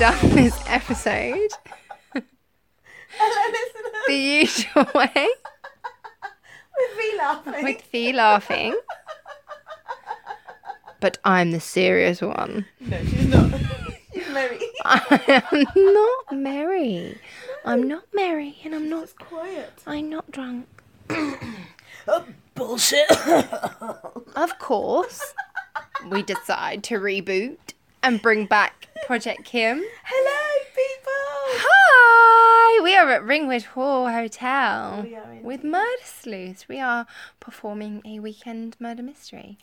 start this episode Hello, listeners. the usual way, With me laughing. with Fee laughing. But I'm the serious one. No, she's not. She's Mary. I am not merry. I'm not merry, and I'm not. Just quiet. I'm not drunk. Oh, bullshit. Of course, we decide to reboot and bring back Project Kim. Hello, people. Hi! We are at Ringwood Hall Hotel We are indeed. with Murder Sleuths. We are performing a weekend murder mystery.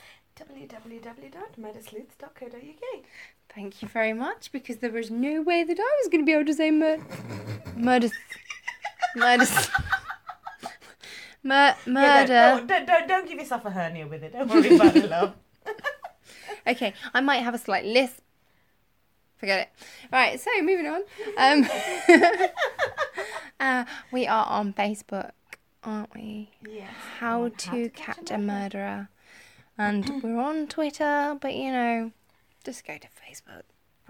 www.murdersleuths.co.uk. Thank you very much, because there was no way that I was going to be able to say murder. Yeah, don't give yourself a hernia with it. Don't worry about it, love. Okay, I might have a slight lisp. Forget it. Right, so moving on. We are on Facebook, aren't we? Yes. How to catch a murderer. And we're on Twitter, but you know, just go to Facebook.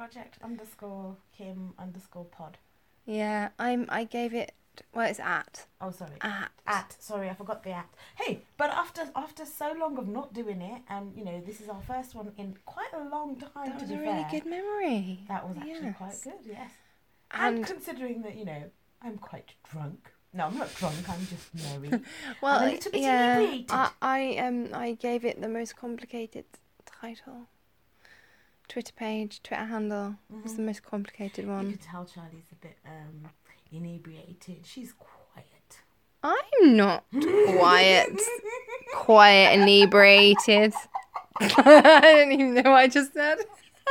Project_Kim_pod. Yeah, I gave it. Well, it's at. Oh, sorry. At. Sorry, I forgot the at. Hey, but after so long of not doing it, and you know, this is our first one in quite a long time. That to was be a really fair. good memory. That was actually Yes. quite good. Yes. And And considering that, you know, I'm quite drunk. No, I'm not drunk. I'm just merry. well, I'm a little bit yeah, inebriated. I gave it the most complicated title. Twitter page, Twitter handle. It's the most complicated You one. can tell Charlie's a bit inebriated. She's quiet. I'm not quiet. Quiet, inebriated. I don't even know what I just said.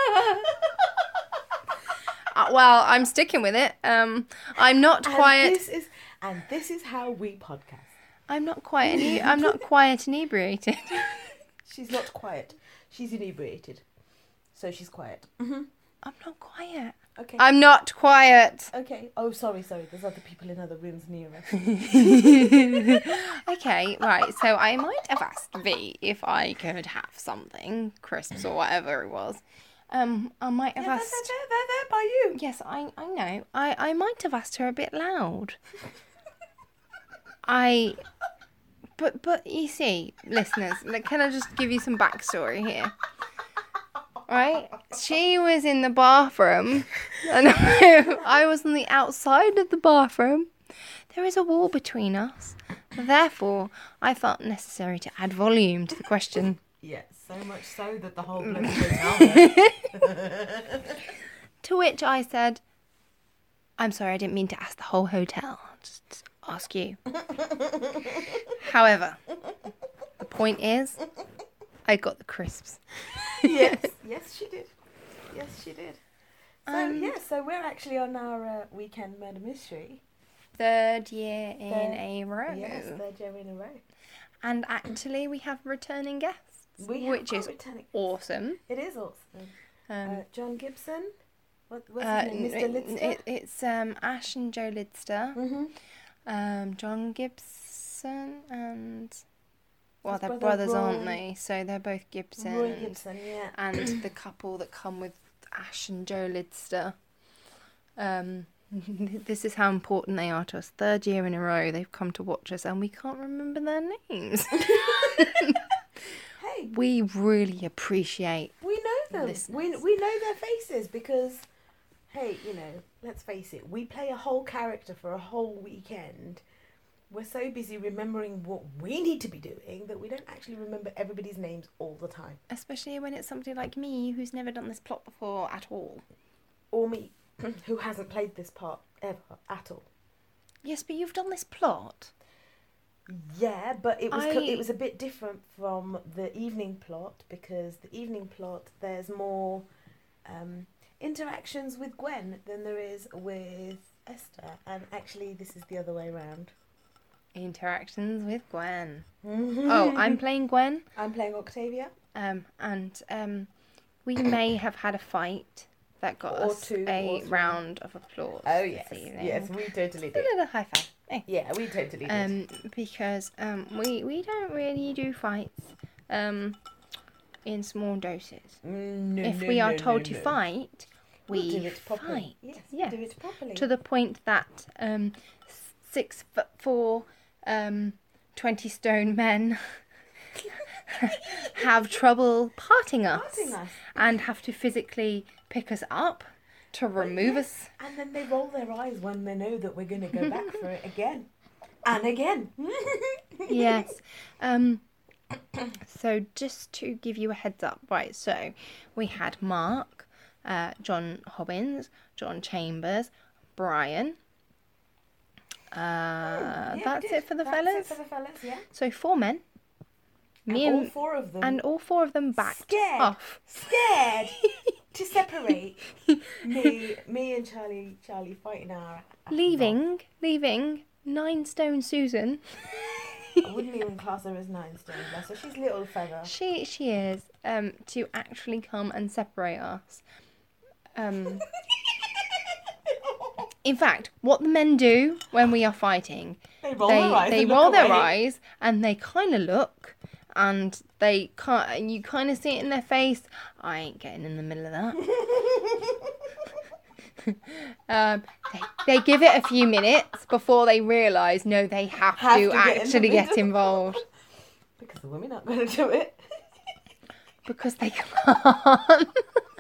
Well, I'm sticking with it. I'm not quiet. And this is how we podcast. I'm not quiet. I'm not quiet, inebriated. She's not quiet. She's inebriated. So she's quiet. Mm-hmm. I'm not quiet. Okay. I'm not quiet. Okay. Oh, sorry. There's other people in other rooms near us. Okay, right. So I might have asked V if I could have something, crisps or whatever it was. I might have Yeah, asked. they're there by you. Yes, I know. I might have asked her a bit loud. But you see, listeners, like, can I just give you some backstory here? Right? She was in the bathroom, and I was on the outside of the bathroom. There is a wall between us. Therefore, I felt necessary to add volume to the question. Yeah, so much so that the whole bloody hotel there. To which I said, I'm sorry, I didn't mean to ask the whole hotel. I'll just ask you. However, the point is, I got the crisps. Yes, she did. So we're actually on our weekend murder mystery. Third year in a row. Yes, third year in a row. And actually, we have returning guests, We have which got is returning- awesome. It is awesome. John Gibson. What's his name? Mr. Lidster? It's Ash and Joe Lidster. Mm-hmm. John Gibson and... Well, His they're brother brothers, Roy. aren't they? So they're both Gibson. Roy Gibson, yeah. And the couple that come with Ash and Joe Lidster. This is how important they are to us. Third year in a row, they've come to watch us, and we can't remember their names. Hey, We really appreciate. we know them. Listeners. We know their faces because, hey, you know, let's face it. We play a whole character for a whole weekend. We're so busy remembering what we need to be doing that we don't actually remember everybody's names all the time. Especially when it's somebody like me who's never done this plot before at all. Or me, who hasn't played this part ever at all. Yes, but you've done this plot. Yeah, but it I- was a bit different from the evening plot because the evening plot there's more interactions with Gwen than there is with Esther, and actually this is the other way around. Interactions with Gwen. Oh, I'm playing Gwen. I'm playing Octavia. And we may have had a fight that got Or us two, a or three. round of applause. Oh this yes, evening. yes, we totally A did. little high five. Hey. Yeah, we totally did. Because we don't really do fights in small doses. No, If no, we are no, told no, to no. fight, we do it properly. fight. Yes, Yes. do it properly. To the point that 6'4", 20 stone men have trouble parting us, and have to physically pick us up to remove us. And then they roll their eyes when they know that we're going to go back for it again and again. Yes. So just to give you a heads up, right, so we had Mark, John Hobbins, John Chambers, Brian. That's it for the fellas. Yeah. So 4 men. Me and and all 4 of them. And all 4 of them backed off. Scared to separate me and Charlie fighting our leaving 9 stone Susan. I wouldn't even class her as 9 stone, bless her. She's a little feather. She is, to actually come and separate us. In fact, what the men do when we are fighting, they roll their eyes. They roll their eyes and they kind of look, and they can't. And you kind of see it in their face. I ain't getting in the middle of that. They give it a few minutes before they realise, no, they have to actually get involved. Because the women aren't going to do it. Because they can't.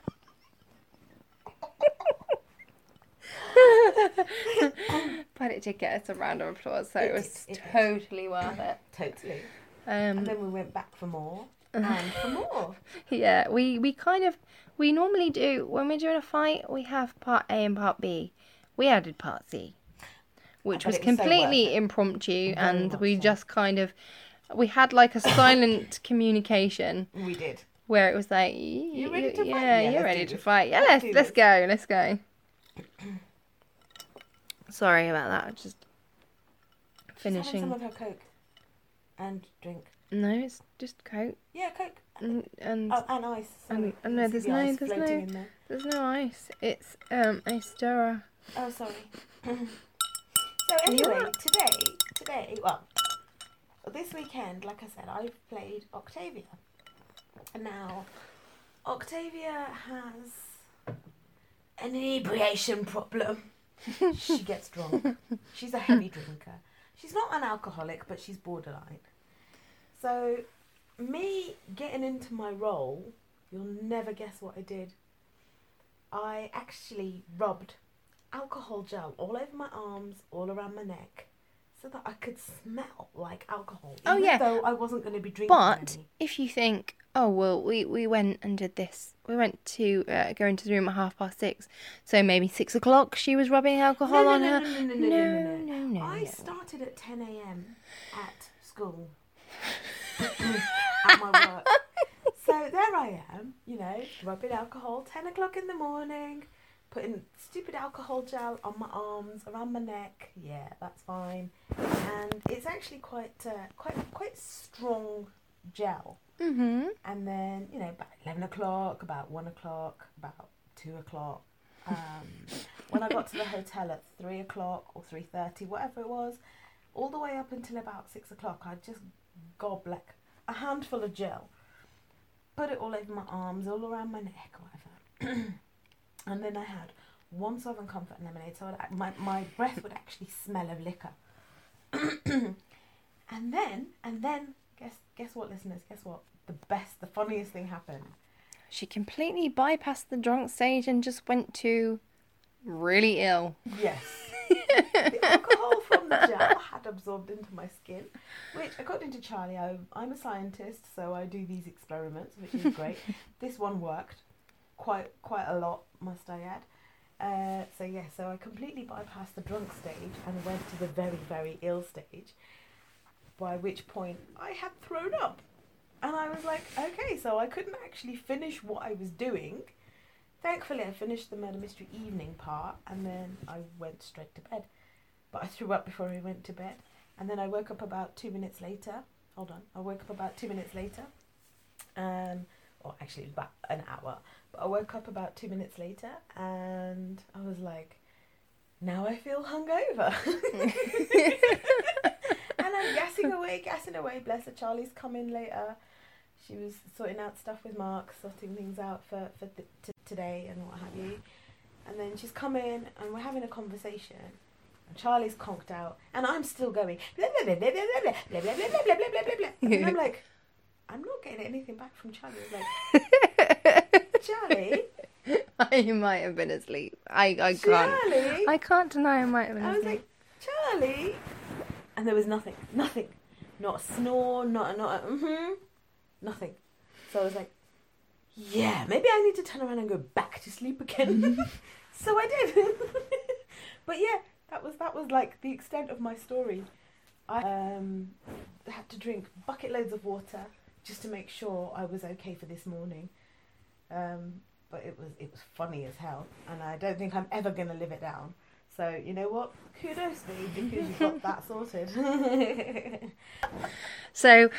But it did get us a round of applause, so it was totally worth it. Totally. And then we went back for more. And for more. Yeah, we normally do, when we're doing a fight, we have part A and part B. We added part C, which was completely impromptu, and we just we had like a silent communication. We did. Where it was like, you ready to fight? Yeah, you're ready to fight. Yeah, let's go. Sorry about that. Just finishing. Some of her Coke and drink. No, it's just Coke. Yeah, Coke. And ice. And no, there's no ice. It's a stirrer. Oh, sorry. So anyway, today, well, this weekend, like I said, I've played Octavia. Now, Octavia has an inebriation problem. She gets drunk. She's a heavy drinker. She's not an alcoholic, but she's borderline. So, me getting into my role, you'll never guess what I did. I actually rubbed alcohol gel all over my arms, all around my neck, so that I could smell like alcohol. Even though I wasn't going to be drinking But any. if you think, oh, well, we went and did this. We went to go into the room at 6:30. So maybe 6 o'clock she was rubbing alcohol on her. No. I started at 10 a.m. at school. At my work. So there I am, rubbing alcohol, 10 o'clock in the morning, putting stupid alcohol gel on my arms, around my neck. Yeah, that's fine. And it's actually quite strong gel. Mm-hmm. And then, about 11 o'clock, about 1 o'clock, about 2 o'clock. When I got to the hotel at 3 o'clock or 3:30, whatever it was, all the way up until about 6 o'clock, I just gobbed like a handful of gel. Put it all over my arms, all around my neck, whatever. And then I had 1 Southern Comfort lemonade, so my breath would actually smell of liquor. and then, guess what, listeners? Guess what? The funniest thing happened. She completely bypassed the drunk stage and just went to really ill. Yes. The alcohol from the gel had absorbed into my skin, which, according to Charlie, I'm a scientist, so I do these experiments, which is great. This one worked quite a lot, must I add. So I completely bypassed the drunk stage and went to the very, very ill stage, by which point I had thrown up. And I was like, okay, so I couldn't actually finish what I was doing. Thankfully, I finished the murder mystery evening part, and then I went straight to bed. But I threw up before I went to bed. And then I woke up about 2 minutes later. I woke up about 2 minutes later. Or actually, it was about an hour. But I woke up about 2 minutes later, and I was like, now I feel hungover. And I'm gassing away. Bless her, Charlie's coming later. She was sorting out stuff with Mark, sorting things out for today and what have you. And then she's come in and we're having a conversation. And Charlie's conked out. And I'm still going, blah, blah, blah, blah, blah, blah, blah, blah, blah, blah, blah, blah, blah, blah. And I'm like, I'm not getting anything back from Charlie. I was like, Charlie? I might have been asleep. I can't. Charlie? I can't deny I might have been I was asleep. like, Charlie? And there was nothing. Nothing. Not a snore, not a nothing. So I was like, yeah, maybe I need to turn around and go back to sleep again. So I did. But yeah, that was like the extent of my story. I had to drink bucket loads of water just to make sure I was okay for this morning. But it was funny as hell, and I don't think I'm ever going to live it down. So you know what? Kudos to you because you got that sorted. So,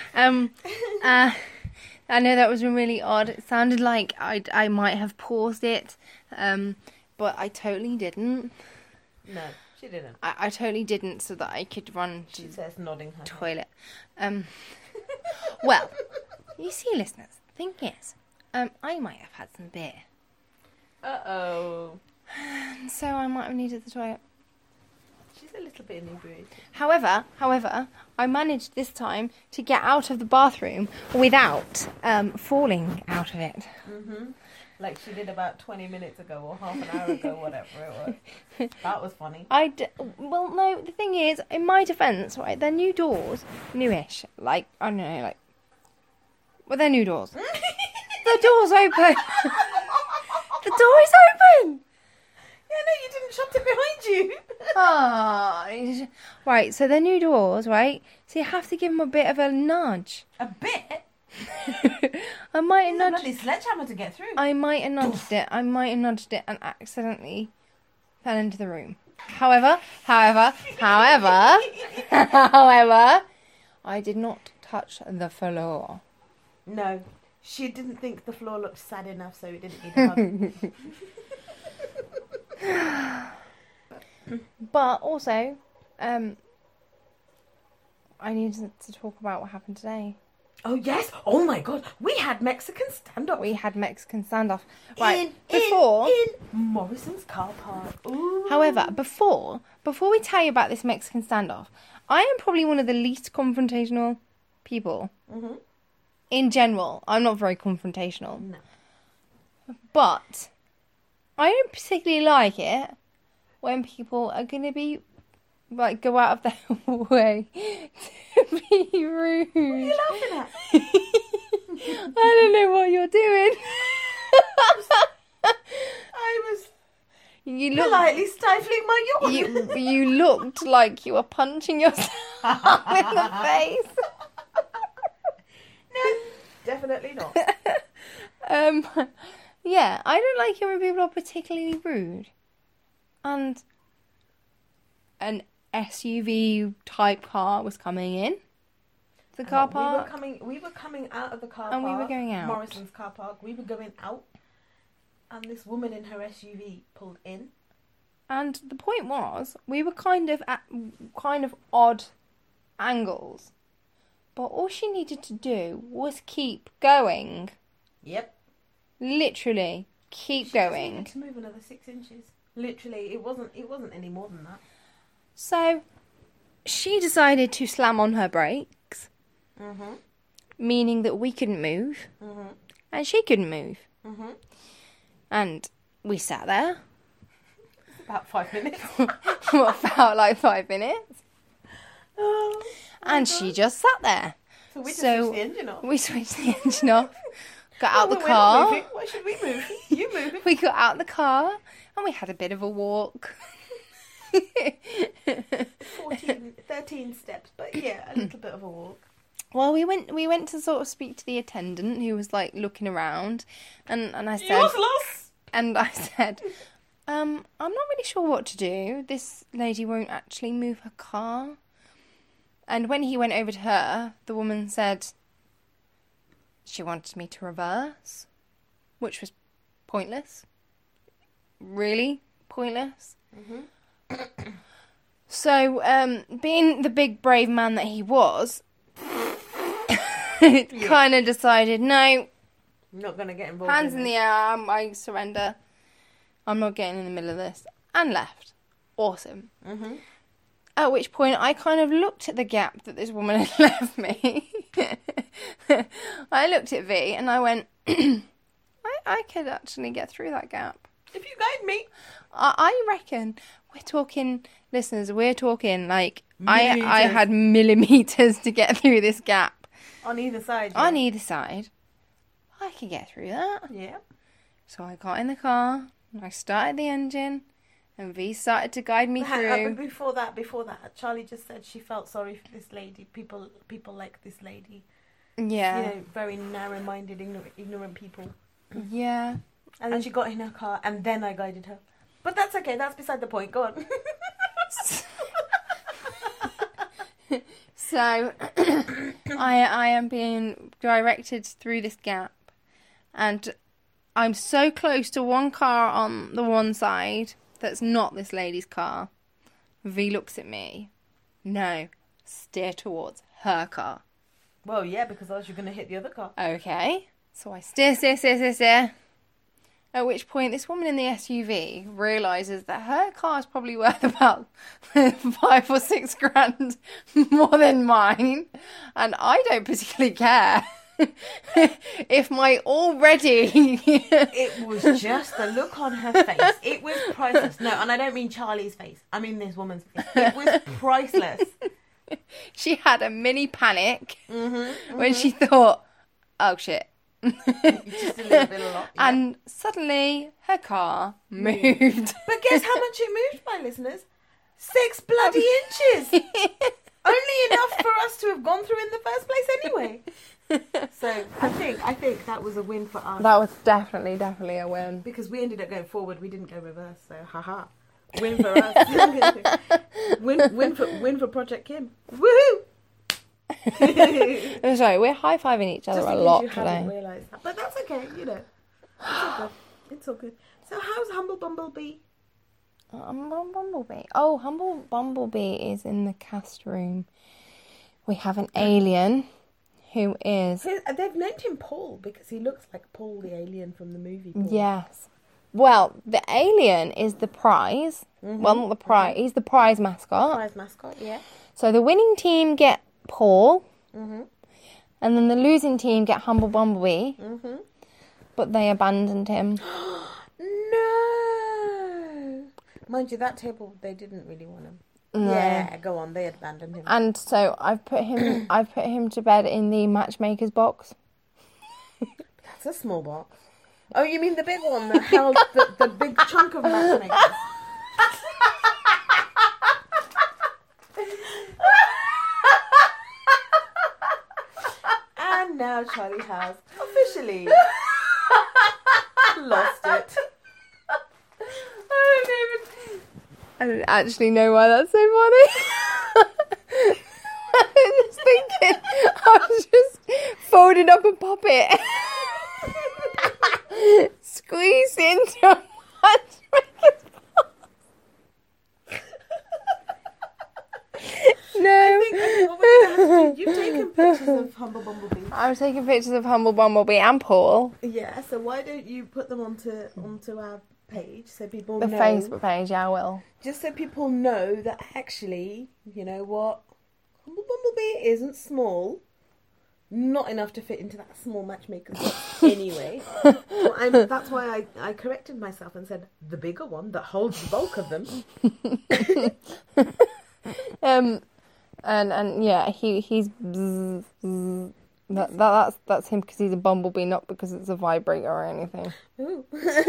I know that was really odd. It sounded like I might have paused it, but I totally didn't. No, she didn't. I totally didn't, so that I could run to She says, nodding her toilet. Well, you see, listeners, the thing is, I might have had some beer. Uh-oh. So I might have needed the toilet. She's a little bit inebriated. However, I managed this time to get out of the bathroom without falling out of it. Mm-hmm. Like she did about 20 minutes ago or half an hour ago, whatever it was. That was funny. Well, no, the thing is, in my defence, right, they're new doors, newish. Like, I don't know, like... Well, they're new doors. The door's open. The door is open. Yeah, no, you didn't shut it behind you. Oh, right, so they're new doors, right? So you have to give them a bit of a nudge. A bit? I might have It's a nudged... bloody sledgehammer to get through. I might have nudged it. I might have nudged it and accidentally fell into the room. However, I did not touch the floor. No, she didn't think the floor looked sad enough, so it didn't need a hug. But also, I needed to talk about what happened today. Oh, yes. Oh, my God. We had Mexican standoff. We had Mexican standoff. Right, in Morrison's car park. Ooh. However, before we tell you about this Mexican standoff, I am probably one of the least confrontational people. Mm-hmm. In general, I'm not very confrontational. No. But I don't particularly like it when people are going to be, like, go out of their way to be rude. What are you laughing at? I don't know what you're doing. I was You look, politely stifling my yawn. you looked like you were punching yourself in the face. No, definitely not. Yeah, I don't like it when people are particularly rude. And an SUV type car was coming in the car park. We were coming out of the car And park. we were going out. Morrison's car park. We were going out. And this woman in her SUV pulled in. And the point was, we were kind of at odd angles. But all she needed to do was keep going. Yep. Literally, keep She just going. needed to move another 6 inches. Literally, it wasn't any more than that. So, she decided to slam on her brakes, Mhm. meaning that we couldn't move, Mhm. and she couldn't move. Mhm. And we sat there About 5 minutes. for about like 5 minutes, Oh, and she just sat there. so we just So- switched the engine off. We switched the engine off, got out the Well, we're not car. moving. Why should we move? You move. We got out the car, and we had a bit of a walk. 13 steps, but yeah, a little bit of a walk. Well, we went to sort of speak to the attendant who was like looking around, and I said, Useless. and I said, I'm not really sure what to do. This lady won't actually move her car. And when he went over to her, the woman said she wanted me to reverse, which was pointless. Really pointless. Mhm. So, being the big brave man that he was, kind of decided, no, I'm not gonna get involved. hands in the air, I surrender. I'm not getting in the middle of this. And left. Awesome. Mm-hmm. At which point I kind of looked at the gap that this woman had left me. I looked at V and I went, I could actually get through that gap. If you guide me. I reckon we're talking, listeners, we're talking like I Millimeters. had millimeters to get through this gap. On either side. On either side. I could get through that. Yeah. So I got in the car, and I started the engine, and V started to guide me But through. before that, Charlie just said she felt sorry for this lady. People like this lady. Yeah. You know, very narrow-minded, ignorant people. Yeah. And then she got in her car, and then I guided her. But that's okay. That's beside the point. Go on. So I am being directed through this gap, and I'm so close to one car on the one side that's not this lady's car. V looks at me. No, steer towards her car. Well, yeah, because else you're going to hit the other car. Okay, so I steer. At which point, this woman in the SUV realises that her car is probably worth about 5 or 6 grand more than mine. And I don't particularly care if my already... It was just the look on her face. It was priceless. No, and I don't mean Charlie's face. I mean this woman's face. It was priceless. She had a mini panic Mm-hmm. when she thought, oh shit. Just a little bit a lot. Yeah. And suddenly her car moved. But guess how much it moved by, listeners? 6 bloody inches. Only enough for us to have gone through in the first place anyway. So I think that was a win for us. That was definitely a win. Because we ended up going forward, we didn't go reverse. So haha. Win for us. win for Project Kim. Woohoo! I'm sorry, we're high-fiving each other Just a in case lot you haven't today. realised that. But that's okay, you know. It's all good. It's all good. So how's Humble Bumblebee? Humble Bumblebee. Oh, Humble Bumblebee is in the cast room. We have an alien who is... They've named him Paul because he looks like Paul the alien from the movie Paul. Yes. Well, the alien is the prize. Mm-hmm. Well, not the prize. He's the prize mascot. Prize mascot, yeah. So the winning team get Paul. Mm-hmm. And then the losing team get Humble Bumblebee. Mm-hmm. But they abandoned him. No! Mind you, that table, they didn't really want him. No. Yeah, go on, they abandoned him. And so I've put him to bed in the matchmaker's box. That's a small box. Oh, you mean the big one that held the big chunk of matchmakers? And now Charlie has officially lost it. I don't actually know why that's so funny. I'm just thinking, I was just folding up a puppet, squeezed into a matchmaker's box. No. I think what we're going to have to do, you've taken pictures of Humble Bumblebee. I was taking pictures of Humble Bumblebee and Paul. Yeah, so why don't you put them onto our page so people The know. Facebook page, yeah, I will. Just so people know that actually, you know what, Humble Bumblebee isn't small. Not enough to fit into that small matchmaker's box anyway. Well, that's why I corrected myself and said the bigger one that holds the bulk of them. And yeah, he's bzz, bzz. That's him because he's a bumblebee, not because it's a vibrator or anything. Ooh.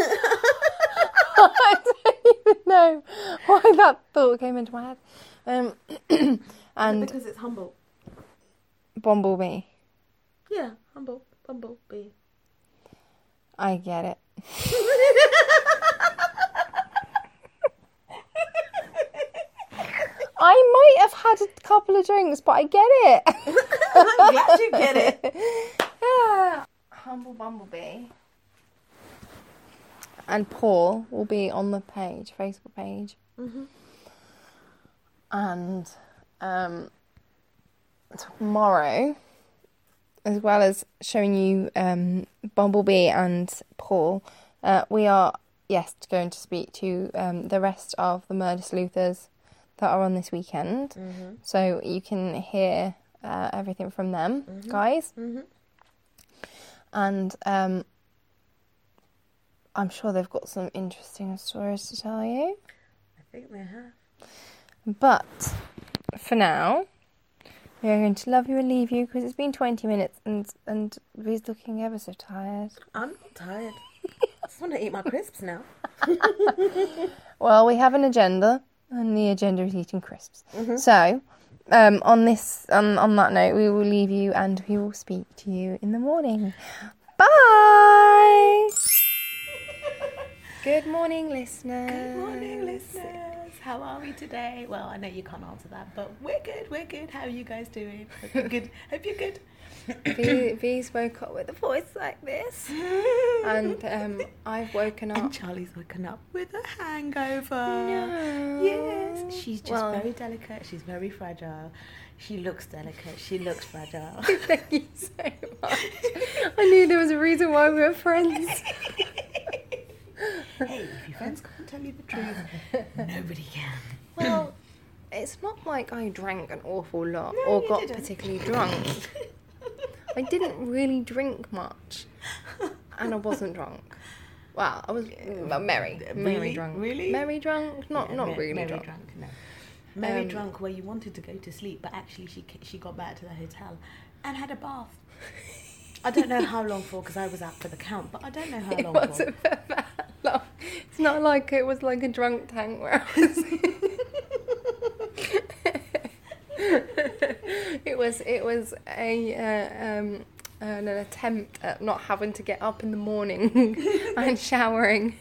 I don't even know why that thought came into my head. And because it's humble. Bumblebee. Yeah, humble Bumblebee. I get it. I might have had a couple of drinks, but I get it. I'm glad you get it. Yeah. Humble Bumblebee. And Paul will be on the page, Facebook page. Mm-hmm. And tomorrow, as well as showing you Bumblebee and Paul, we are yes, going to speak to the rest of the Murder Sleuthers that are on this weekend. Mm-hmm. So you can hear everything from them, Mm-hmm. guys. Mm-hmm. And I'm sure they've got some interesting stories to tell you. I think they have. But for now, we are going to love you and leave you because it's been 20 minutes and V's looking ever so tired. I'm not tired. I just want to eat my crisps now. Well, we have an agenda, and the agenda is eating crisps. Mm-hmm. So, on that note, we will leave you, and we will speak to you in the morning. Bye. Good morning, listeners. Good morning, listeners. How are we today? Well, I know you can't answer that, but we're good. We're good. How are you guys doing? Hope you're good. Hope you're good. V's woke up with a voice like this, and I've woken up. And Charlie's woken up with a hangover. No. Yes, she's just Well- very delicate. She's very fragile. She looks delicate. She looks fragile. Thank you so much. I knew there was a reason why we were friends. Hey, if your friends can't tell you the truth, nobody can. Well, it's not like I drank an awful lot No, or you got didn't. particularly drunk. I didn't really drink much, and I wasn't drunk. Well, I was merry Really? drunk. Really? Merry drunk? Not really Mary drunk. No. Mary Um, drunk where you wanted to go to sleep, but actually she got back to the hotel and had a bath. I don't know how long for because I was out for the count, but I don't know how It long wasn't for that long. It's not like it was like a drunk tank where I was. It was an attempt at not having to get up in the morning and showering.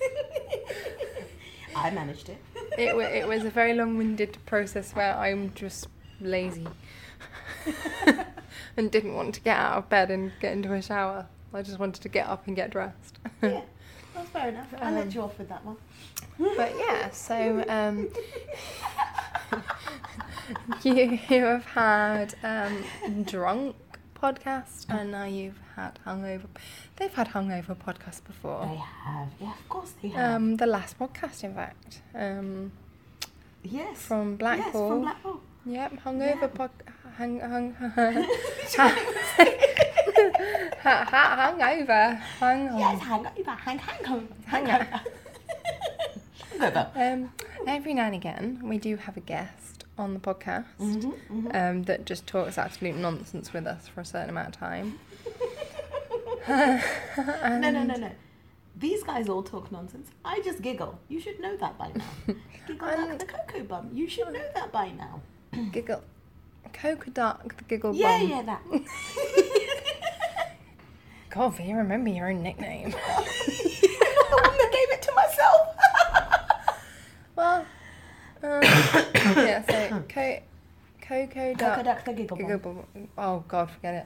I managed it. It was a very long-winded process where I'm just lazy and didn't want to get out of bed and get into a shower. I just wanted to get up and get dressed. Yeah, that's fair enough. I'll let you off with that one. But yeah, so you have had drunk podcast and now you've had hungover. They've had hungover podcast before. They have. Yeah, of course they have. The last podcast, in fact. Yes. From Blackpool. Yes, from Blackpool. Yep, hungover Yeah. hungover. Yes, hangover. Hangover. Every now and again, we do have a guest on the podcast that just talks absolute nonsense with us for a certain amount of time. No. These guys all talk nonsense. I just giggle. You should know that by now. Giggle like the cocoa bum. You should know that by now. Giggle. Cocoa Duck, the giggle Yeah, bum. yeah, that. God, V, remember your own nickname. The one that gave it to myself. Well, yeah, so Cocoa Duck. Cocoa Duck, the giggle bum. Giggle bum. Oh, God, forget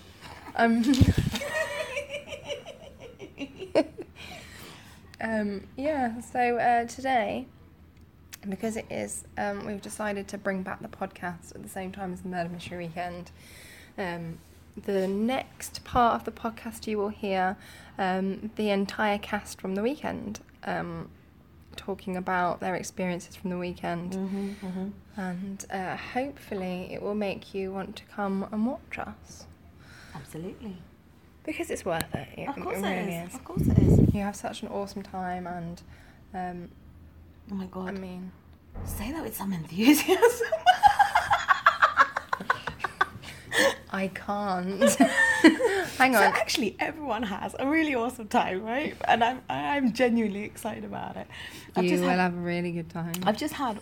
it. Yeah, so today, because it is, we've decided to bring back the podcast at the same time as the Murder Mystery Weekend. The next part of the podcast you will hear the entire cast from the weekend talking about their experiences from the weekend. And hopefully it will make you want to come and watch us. Absolutely. Because it's worth it. Of course it really it is. is. Of course it is. You have such an awesome time and Oh my God. I mean, Say that with some enthusiasm. I can't. Hang So on. actually, everyone has a really awesome time, right? And I'm genuinely excited about it. You will have a really good time. I've just had.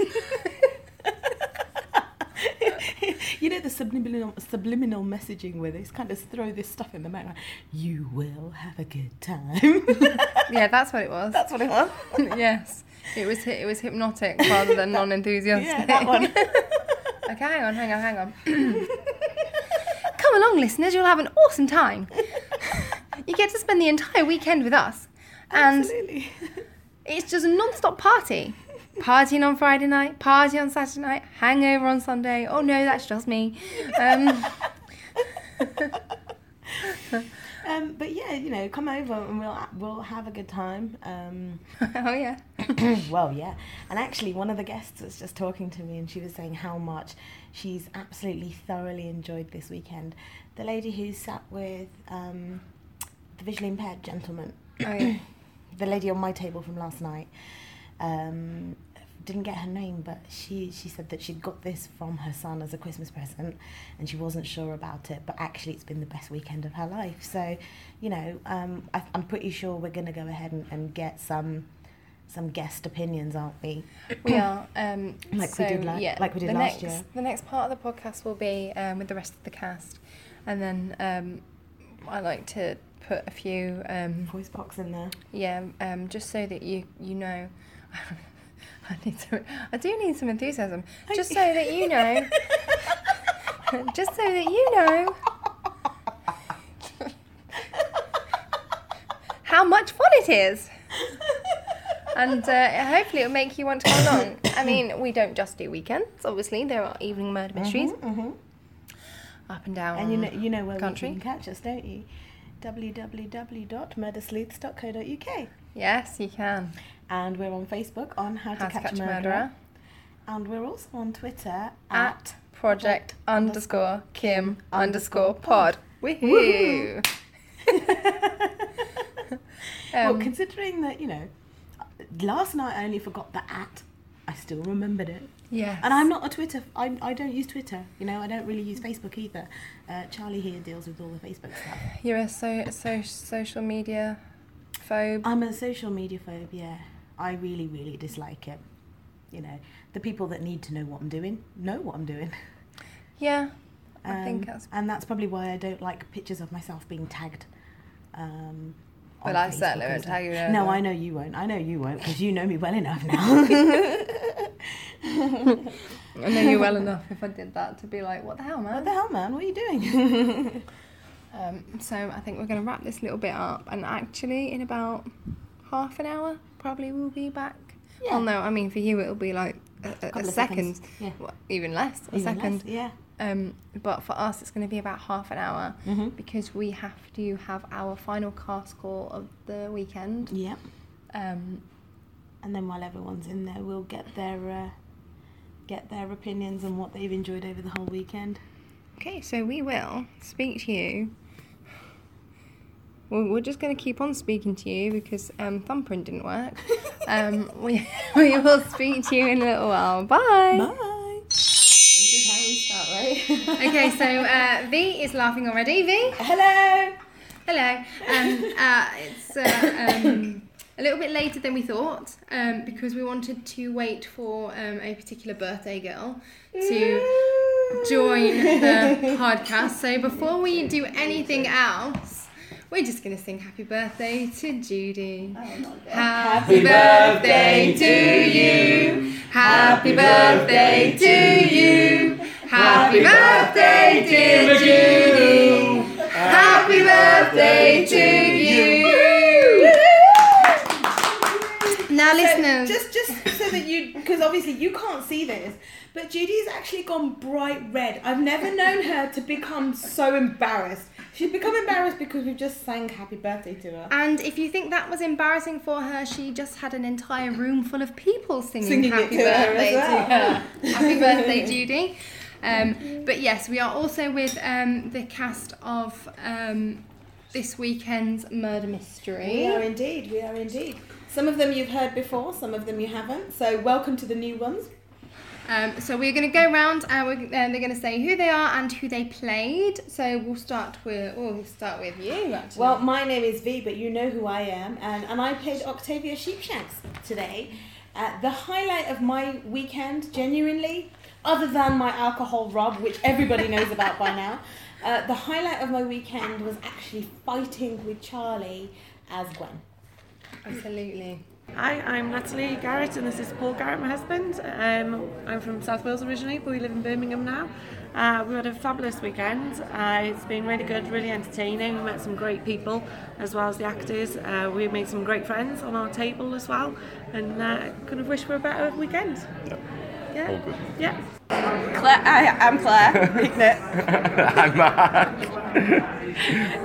You know the subliminal messaging where they kind of throw this stuff in the mouth. Like, you will have a good time. Yeah, that's what it was. That's what it was. Yes. It was hypnotic rather than non-enthusiastic. Yeah, that one. Okay, hang on. Come along, listeners, you'll have an awesome time. You get to spend the entire weekend with us. And Absolutely. it's just a non-stop party. Partying on Friday night, party on Saturday night, hangover on Sunday. Oh no, that's just me. But yeah, you know, come over and we'll have a good time. Oh yeah. Well, yeah. And actually, one of the guests was just talking to me, and she was saying how much she's absolutely thoroughly enjoyed this weekend. The lady who sat with the visually impaired gentleman, Oh yeah. the lady on my table from last night, didn't get her name, but she said that she'd got this from her son as a Christmas present, and she wasn't sure about it, but actually it's been the best weekend of her life. So, you know, I'm pretty sure we're going to go ahead and get some guest opinions, aren't we? We are. Like we did last year. The next part of the podcast will be with the rest of the cast, and then I like to put a few voice box in there. Yeah, just so that you know. I do need some enthusiasm. Just so that you know. Just so that you know. How much fun it is. And hopefully it'll make you want to come along. I mean, we don't just do weekends, obviously. There are evening murder mysteries. Up and down and you know where country. You can catch us, don't you? www.murdersleuths.co.uk. Yes, you can. And we're on Facebook on How to Catch a Murderer. And we're also on Twitter at project_Kim_pod. Woohoo! Well, considering that, you know, last night I only forgot the @ I still remembered it. Yes. And I'm not a Twitter. I don't use Twitter. You know, I don't really use Facebook either. Charlie here deals with all the Facebook stuff. You're a social media phobe. I'm a social media phobe. Yeah, I really, really dislike it. You know, the people that need to know what I'm doing know what I'm doing. Yeah, I think that's. And that's probably why I don't like pictures of myself being tagged. Well, I certainly won't tag you. No, I know you won't. I know you won't because you know me well enough now. I know you well enough if I did that to be like, what the hell, man? What the hell, man? What are you doing? So I think we're going to wrap this little bit up, and actually in about half an hour probably we'll be back. Yeah. Oh no, I mean for you it'll be like a second. Yeah. Well, even less, a second. Less, yeah. But for us it's going to be about half an hour because we have to have our final cast call of the weekend. Yep. And then while everyone's in there, we'll get their opinions on what they've enjoyed over the whole weekend. Okay, so we will speak to you. Well, we're just going to keep on speaking to you because Thumbprint didn't work. We will speak to you in a little while. Bye. Bye. This is how we start, right? Okay, so V is laughing already. V? Hello. Hello. It's a little bit later than we thought because we wanted to wait for a particular birthday girl to join the podcast. So before we do anything else, we're just going to sing happy birthday to Judy. Happy birthday to you. Happy birthday to you. Happy birthday, dear Judy. Happy birthday to you. Now, listeners. Just so that you, because obviously you can't see this, but Judy's actually gone bright red. I've never known her to become so embarrassed. She's become embarrassed because we've just sang happy birthday to her. And if you think that was embarrassing for her, she just had an entire room full of people singing happy birthday to her. Happy birthday, Judy. But yes, we are also with the cast of this weekend's murder mystery. We are indeed. Some of them you've heard before, some of them you haven't. So welcome to the new ones. So we're going to go round and they're going to say who they are and who they played. So we'll start with you, actually. Well, my name is V, but you know who I am. And I played Octavia Sheepshanks today. The highlight of my weekend, genuinely, other than my alcohol rub, which everybody knows about by now, the highlight of my weekend was actually fighting with Charlie as Gwen. Absolutely. Hi, I'm Natalie Garrett and this is Paul Garrett, my husband. I'm from South Wales originally, but we live in Birmingham now. We had a fabulous weekend. It's been really good, really entertaining. We met some great people as well as the actors. We made some great friends on our table as well, and couldn't have wished for a better weekend. Yeah. All good. Yeah. I'm Claire. I'm Mark.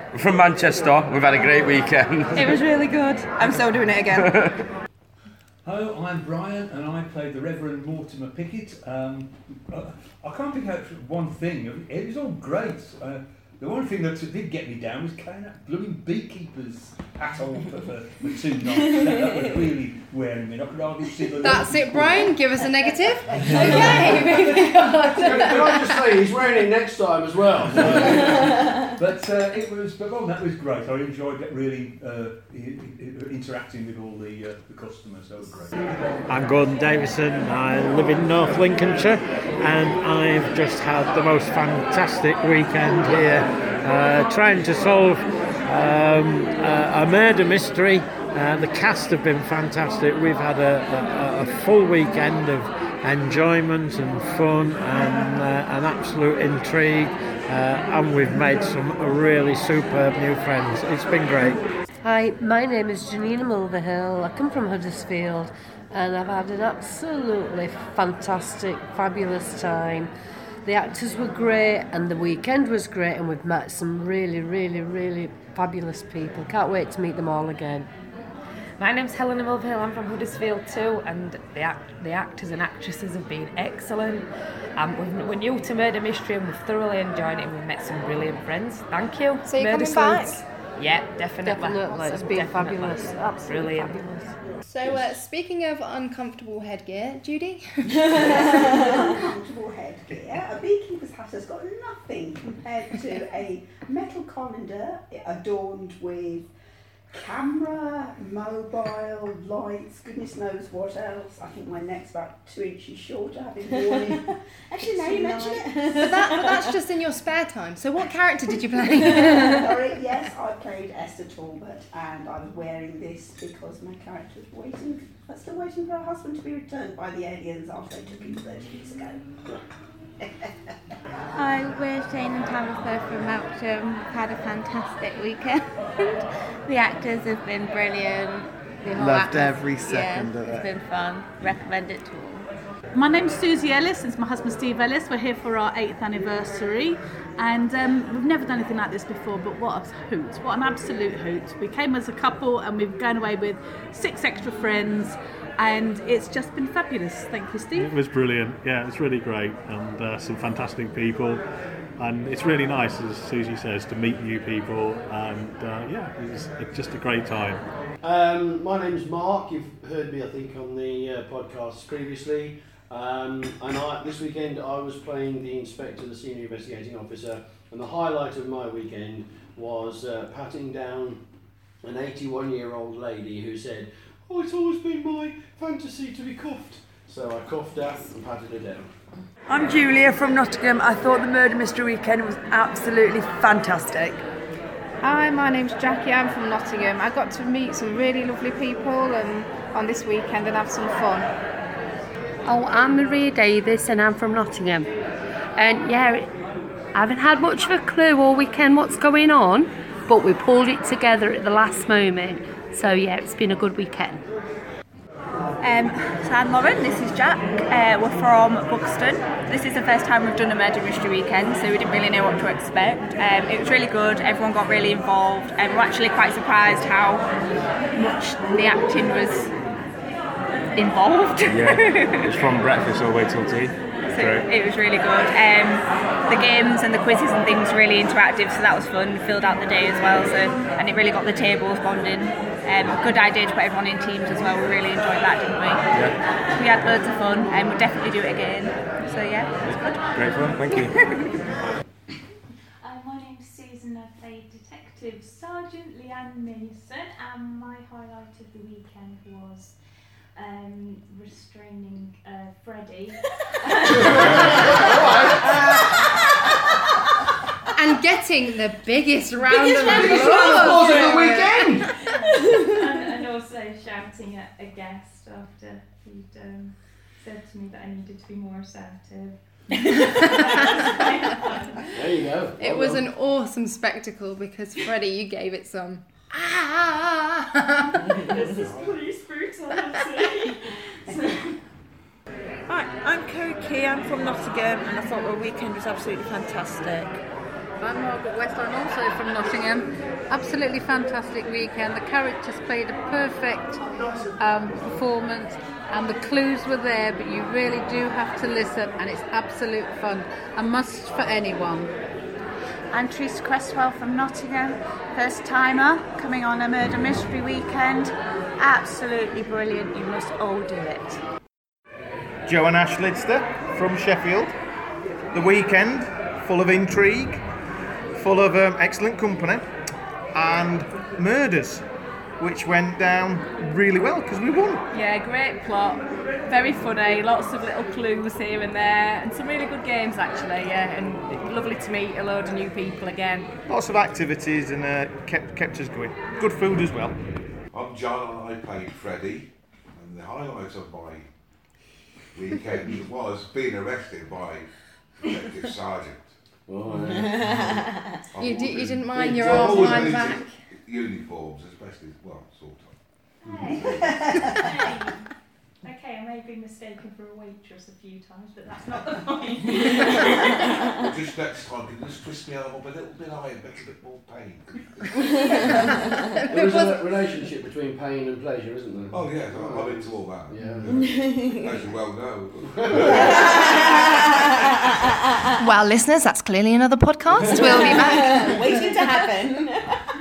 from Manchester. We've had a great weekend. It was really good. I'm still doing it again. Hello, I'm Brian and I played the Reverend Mortimer Pickett. I can't pick out one thing. It was all great. The one thing that did get me down was carrying that blooming beekeeper's hat on for 2 nights. That was really wearing me. I could hardly see the That's it, Brian. Give us a negative. Okay, moving on. Can I just say, he's wearing it next time as well. But that was great. I enjoyed really interacting with all the customers. That was great. I'm Gordon Davison. I live in North Lincolnshire, and I've just had the most fantastic weekend here, trying to solve a murder mystery. The cast have been fantastic. We've had a full weekend of enjoyment and fun and an absolute intrigue, and we've made some really superb new friends. It's been great. Hi, my name is Janina Mulverhill. I come from Huddersfield, and I've had an absolutely fantastic, fabulous time. The actors were great and the weekend was great, and we've met some really, really, really fabulous people. Can't wait to meet them all again. My name's Helena Mulverhill, I'm from Huddersfield too, and the actors and actresses have been excellent. We're new to Murder Mystery and we've thoroughly enjoyed it, and we've met some brilliant friends. Thank you. So you're Murder coming back? Sleuths. Yeah, definitely. Definitely, it's been fabulous. Absolutely Brilliant. fabulous. So, speaking of uncomfortable headgear, Judy? Uncomfortable headgear. A beekeeper's hat has got nothing compared to a metal colander adorned with camera, mobile, lights, goodness knows what else. I think my neck's about 2 inches shorter having worn it. Actually, now you mention it. But that's just in your spare time. So what character did you play? Sorry, yes, I played Esther Talbot, and I was wearing this because my character was still waiting for her husband to be returned by the aliens after they took him 30 years ago. Hi, we're Shane and Tabitha from Melksham. We've had a fantastic weekend. The actors have been brilliant. The whole Loved every second of it. It's been fun. Recommend it to all. My name's Susie Ellis, it's my husband Steve Ellis. We're here for our 8th anniversary, and we've never done anything like this before, but what a hoot, what an absolute hoot. We came as a couple and we've gone away with 6 extra friends, and it's just been fabulous. Thank you, Steve. It was brilliant, yeah, it was really great, and some fantastic people, and it's really nice, as Susie says, to meet new people, and yeah, it was just a great time. My name's Mark. You've heard me, I think, on the podcast previously. And this weekend I was playing the Inspector, the Senior Investigating Officer, and the highlight of my weekend was patting down an 81-year-old lady who said, "Oh, it's always been my fantasy to be cuffed." So I cuffed her and patted her down. I'm Julia from Nottingham. I thought the Murder Mystery Weekend was absolutely fantastic. Hi, my name's Jackie, I'm from Nottingham. I got to meet some really lovely people on this weekend and have some fun. Oh, I'm Maria Davis and I'm from Nottingham. And yeah, I haven't had much of a clue all weekend what's going on, but we pulled it together at the last moment. So yeah, it's been a good weekend. So I'm Lauren, this is Jack. We're from Buxton. This is the first time we've done a Murder Mystery Weekend, so we didn't really know what to expect. It was really good, everyone got really involved, and we're actually quite surprised how much the acting was involved. Yeah, it's from breakfast all the way till tea. So it was really good. The games and the quizzes and things were really interactive, so that was fun. We filled out the day as well, and it really got the tables bonding. Good idea to put everyone in teams as well. We really enjoyed that, didn't we? Yeah. We had loads of fun, and we'll definitely do it again. So yeah, it's good. Great fun, thank you. My name's Susan. I played Detective Sergeant Leanne Mason, and my highlight of the weekend was restraining Freddie. And getting the biggest round of applause of the weekend. and also shouting at a guest after he'd said to me that I needed to be more assertive. There you go. It was an awesome spectacle because Freddie, you gave it some. This is police brutality. Hi, I'm Kerry Key, I'm from Nottingham, and I thought our weekend was absolutely fantastic. I'm Margaret West, I'm also from Nottingham. Absolutely fantastic weekend. The characters played a perfect performance and the clues were there, but you really do have to listen and it's absolute fun. A must for anyone. I'm Teresa Cresswell from Nottingham, first timer coming on a murder mystery weekend. Absolutely brilliant, you must all do it. Joe and Ash Lidster from Sheffield. The weekend, full of intrigue, full of excellent company, and murders, which went down really well because we won. Yeah, great plot, very funny, lots of little clues here and there, and some really good games actually, yeah, and lovely to meet a load of new people again. Lots of activities and kept us going. Good food as well. I'm John and I played Freddie, and the highlight of my weekend was being arrested by Detective Sergeant. You didn't mind your arm behind the back? Uniforms, especially, well, sort of. Okay, I may have been mistaken for a waitress a few times, but that's not the point. Just next time, can you just twist my arm up a little bit higher and make a bit more pain? There is a relationship between pain and pleasure, isn't there? Oh yeah, I'm into all that. Yeah. As you well know. Well, listeners, that's clearly another podcast. We'll be back. Waiting to happen.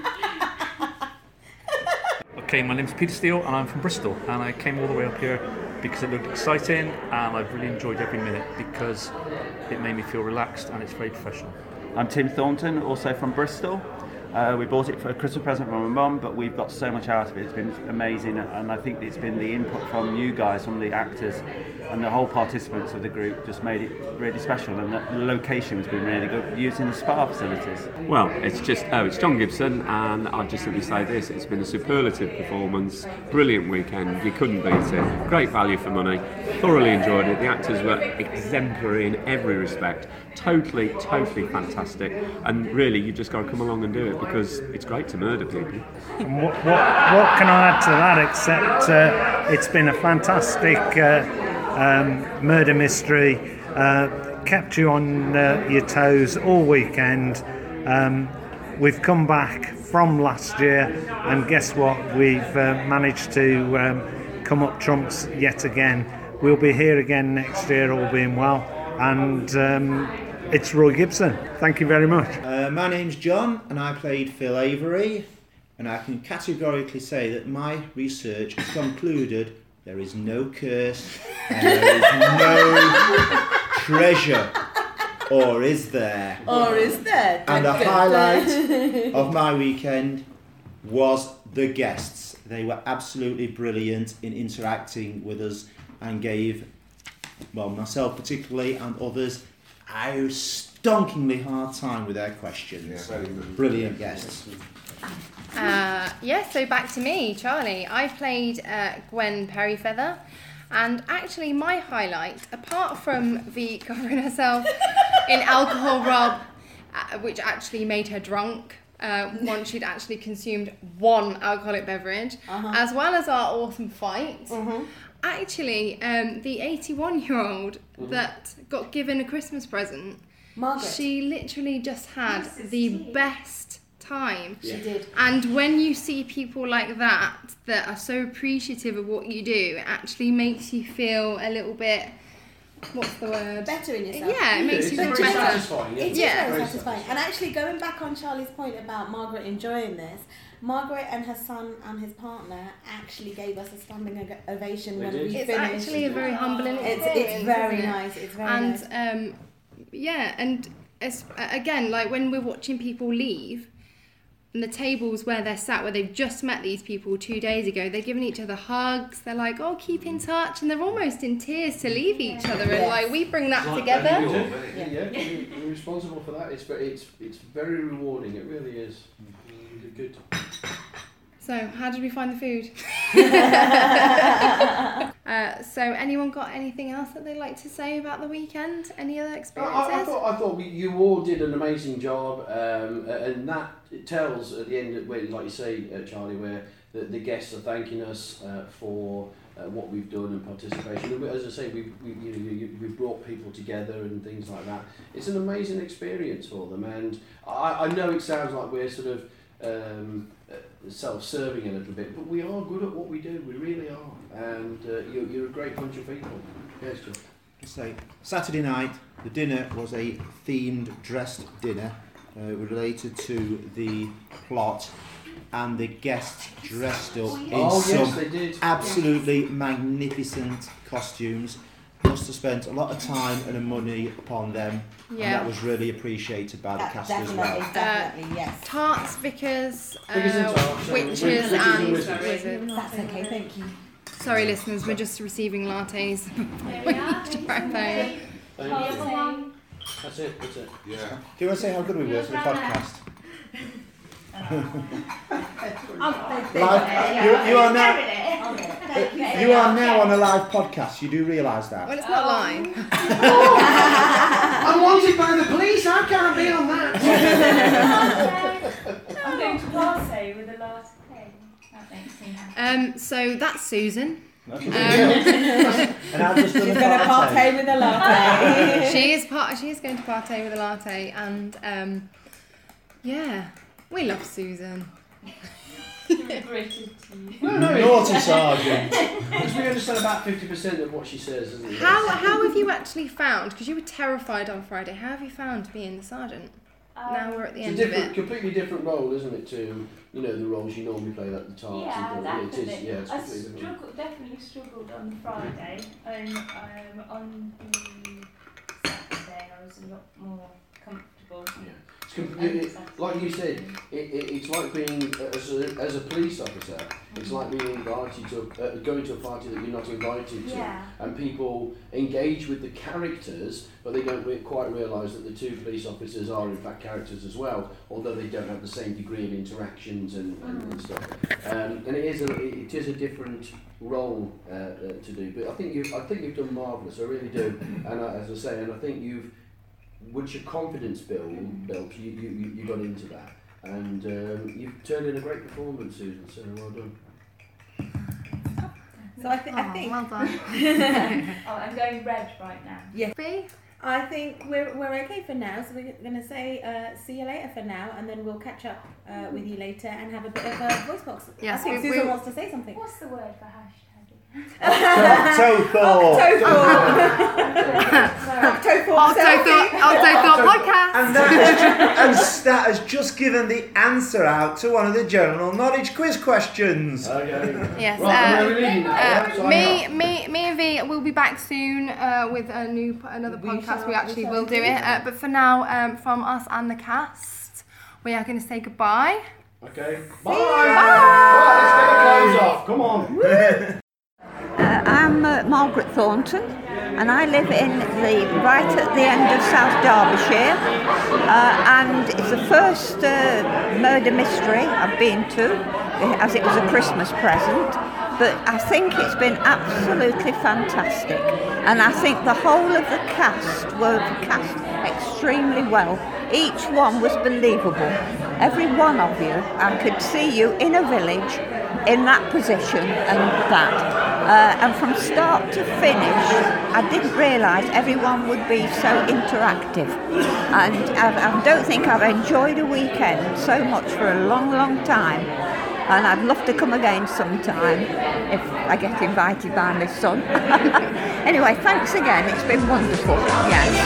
Okay, my name's Peter Steele and I'm from Bristol, and I came all the way up here because it looked exciting and I've really enjoyed every minute because it made me feel relaxed and it's very professional. I'm Tim Thornton, also from Bristol. We bought it for a Christmas present from my mum, but we've got so much out of it. It's been amazing, and I think it's been the input from you guys, from the actors, and the whole participants of the group just made it really special, and the location has been really good, using the spa facilities. Well, it's John Gibson, and I'll just simply say this: it's been a superlative performance, brilliant weekend, you couldn't beat it, great value for money, thoroughly enjoyed it, the actors were exemplary in every respect, totally fantastic, and really you just got to come along and do it because it's great to murder people. And what can I add to that except it's been a fantastic murder mystery, kept you on your toes all weekend. We've come back from last year and guess what, we've managed to come up trumps yet again. We'll be here again next year, all being well, and it's Roy Gibson. Thank you very much. My name's John and I played Phil Avery, and I can categorically say that my research has concluded there is no curse and there is no treasure. Or is there? Or is there? And the highlight of my weekend was the guests. They were absolutely brilliant in interacting with us and gave, well, myself particularly and others, a stonkingly hard time with their questions. Yeah, brilliant guests. So back to me, Charlie. I played Gwen Perryfeather, and actually my highlight, apart from the covering herself in alcohol rub, which actually made her drunk once she'd actually consumed one alcoholic beverage, as well as our awesome fight. Actually, the 81-year-old that got given a Christmas present, Margaret. She literally just had the best time. She did. And when you see people like that are so appreciative of what you do, it actually makes you feel a little bit, what's the word? Better in yourself. Yeah, it makes you feel better. Satisfying. It is very satisfying. And actually, going back on Charlie's point about Margaret enjoying this, Margaret and her son and his partner actually gave us a standing ovation when we finished. It's actually a very humbling experience. It's very nice. It's very nice. And again, like when we're watching people leave, and the tables where they're sat, where they've just met these people 2 days ago, they're giving each other hugs. They're like, "Oh, keep in touch," and they're almost in tears to leave each other. And like we bring that together. You're responsible for that. It's very rewarding. It really is. Good. So, how did we find the food? So, anyone got anything else that they'd like to say about the weekend? Any other experiences? I thought you all did an amazing job, and that it tells at the end, where, like you say, Charlie, where the guests are thanking us for what we've done and participation. And as I say, we've brought people together and things like that. It's an amazing experience for them, and I know it sounds like we're sort of self-serving a little bit, but we are good at what we do. We really are, and you're a great bunch of people. Yes, John. So Saturday night, the dinner was a themed dressed dinner related to the plot, and the guests dressed up in some absolutely magnificent costumes. Must have spent a lot of time and money upon them, and that was really appreciated by the cast as well. Definitely, yes. Tarts, Vickers, Tarts, witches and wizards. That's okay, thank you. Sorry listeners, we're just receiving lattes. That's it. Yeah. Do you want to say how good we were for the podcast? You are now on a live podcast. You do realise that? Well, it's not live. I'm wanted by the police. I can't be on that. I'm going to party with the last thing. That makes me happy. So that's Susan. She's going to partay with a latte. She is going to partay with a latte, and we love Susan. Naughty sergeant. Because we understand about 50% of what she says, isn't it? How have you actually found? Because you were terrified on Friday. How have you found being the sergeant? Now we're at the end of it. Completely different role, isn't it, to the roles you normally play like the Tarts. Yeah, definitely. It's completely different. Definitely struggled on Friday, and on the Saturday I was a lot more comfortable. Yeah. Like you said, it's like being as a police officer. It's like being invited to going to a party that you're not invited to, and people engage with the characters, but they don't quite realise that the two police officers are in fact characters as well, although they don't have the same degree of interactions and stuff. And it is a different role to do. But I think you've done marvellous. I really do. And as I say, and I think once your confidence built, you got into that, and you've turned in a great performance, Susan. So well done. So I think. Well done. I'm going red right now. Yeah. I think we're okay for now. So we're going to say see you later for now, and then we'll catch up with you later and have a bit of a voice box. Yes, I think Susan wants to say something. What's the word for hashtag? Octothought podcast. And that has just given the answer out to one of the general knowledge quiz questions. Yes. Me and V will be back soon with another podcast. We actually will do it. But for now, from us and the cast, we are going to say goodbye. Okay. Bye. Bye. Let's get the clothes off. Come on. I'm Margaret Thornton, and I live right at the end of South Derbyshire, and it's the first murder mystery I've been to, as it was a Christmas present, but I think it's been absolutely fantastic, and I think the whole of the cast were cast extremely well. Each one was believable. Every one of you, I could see you in a village, in that position and that. And from start to finish, I didn't realise everyone would be so interactive. And I don't think I've enjoyed a weekend so much for a long, long time. And I'd love to come again sometime if I get invited by my son. Anyway, thanks again. It's been wonderful. Yes.